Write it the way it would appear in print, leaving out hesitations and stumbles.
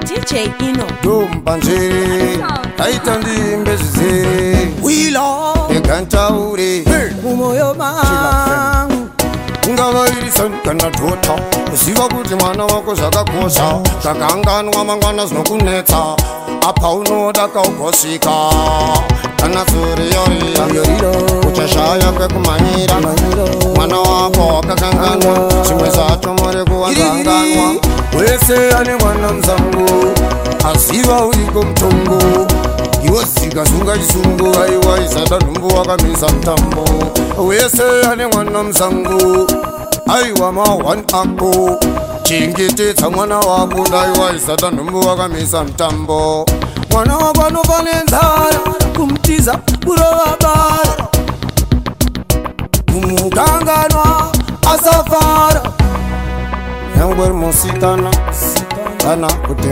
DJ Ino Dombanjiri Kaitandi mbeziziri Wilo Ekantauri Umoyo mangu Ngava irisani kana dhota Ziva kuti mwana wako zvakakosha Zvakanganwa mangwana zvinokunetsa Apa unoda kaugosvika Kana suri yoriya Uchashaya kwekumanyira Mwana wako wakakanganwa Chimwe zvacho more kuwakanganwa Wese ane mwana mzangu Aziva uriko mutongo Iwe zika zunga chisungu Aiwa izada nhumbu wakamisa mutambo Wese ane mwana mzangu Aiwa mawan ako Chingetedza mwana wako Ndaiwa izada nhumbu wakamisa mutambo Mwana wako anofane nzara Kumtiza kurova bara Kumukanganwa asafara Nyangwe musikana Kana kuti